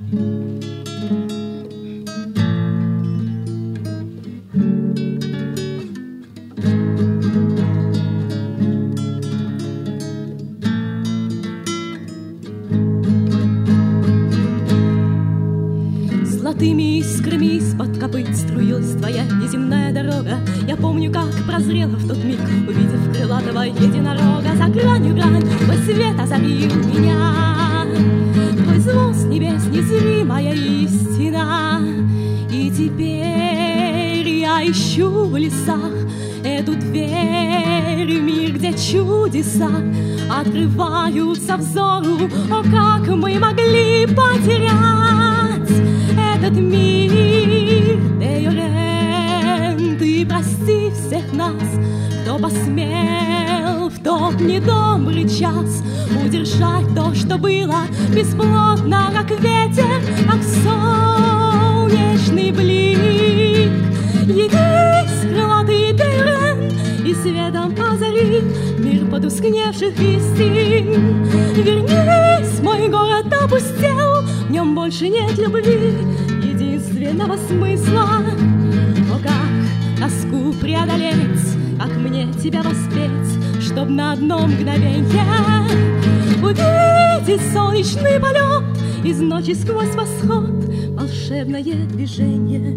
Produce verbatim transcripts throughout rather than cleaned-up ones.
Золотыми искрами из-под копыт струилась твоя неземная дорога. Я помню, как прозрела в тот миг, увидев крылатого единорога. За гранью грань твой свет озарил меня, твой звон с небес незримая истина. И теперь я ищу в лесах эту дверь в мир, где чудеса открываются взору. О, как мы могли потерять этот мир, Дейорен, ты прости всех нас, кто посмел в тот недобрый час удержать то, что было бесплотно, как ветер, как солнечный блик. Явись, крылатый Дейорен, и светом озари мир потускневших истин. Вернись, мой город опустел, в нем больше нет любви, единственного смысла. О, как тоску преодолеть, как мне тебя воспеть, чтоб на одно мгновенье увидеть солнечный полет из ночи сквозь восход, волшебное движение.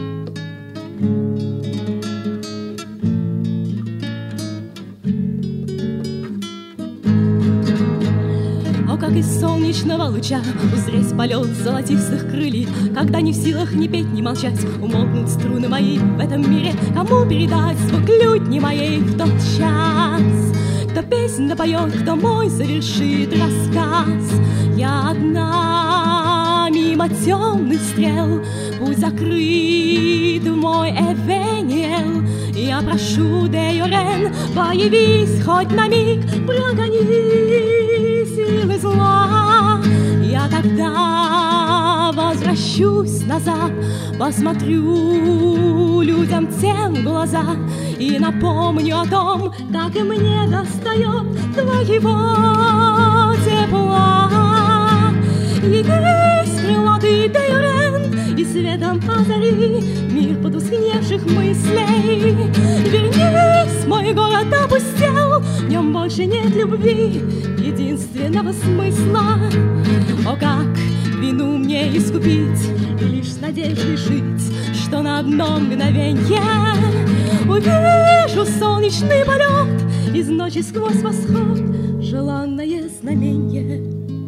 Как из солнечного луча узреть полет золотистых крыльев, когда не в силах ни петь, ни молчать, умолкнут струны мои в этом мире. Кому передать звук лютни моей в тот час? Кто песнь допоет, кто мой завершит рассказ? Я одна мимо темных стрел, путь закрыт в мой Эвениэл. Я прошу, Дейорен, появись хоть на миг, прогони силы зла. Я тогда возвращусь назад, посмотрю людям тем в глаза и напомню о том, как и мне достает твоего тепла. Явись, крылатый Дейорен, и светом озари мир потускневших мыслей. Вернись, мой город опустел, в нем больше нет любви, единственного смысла. О, как вину мне искупить и лишь с надеждой жить, что на одно мгновенье увижу солнечный полет из ночи сквозь восход, желанное знамение.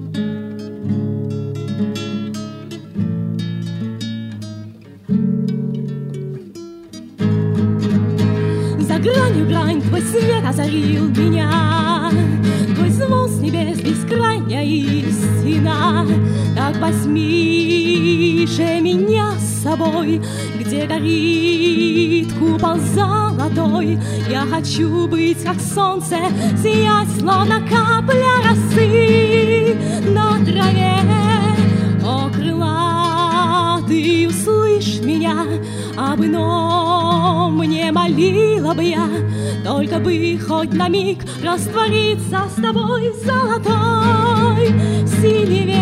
За гранью грань твой свет озарил меня, твой звон с небес бескрайняя истина. Так возьми же меня с собой, где горит купол золотой. Я хочу быть как солнце, сиять, словно капля росы на траве. О, крылатый, услышь меня, об ином не молила бы я, только бы хоть на миг раствориться с тобой в золотой синеве.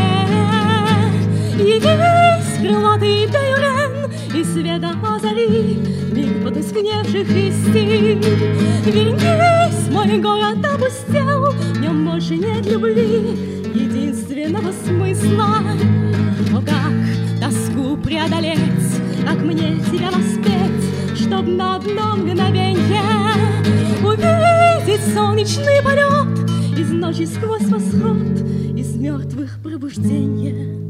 Явись, крылатый Дейорен, и светом озари мир потускневших истин. Вернись, мой город опустел, в нем больше нет любви, единственного смысла. О, как тоску преодолеть, как мне тебя воспеть, чтоб на одно мгновенье увидеть солнечный полет из ночи сквозь восход, из мертвых пробуждения.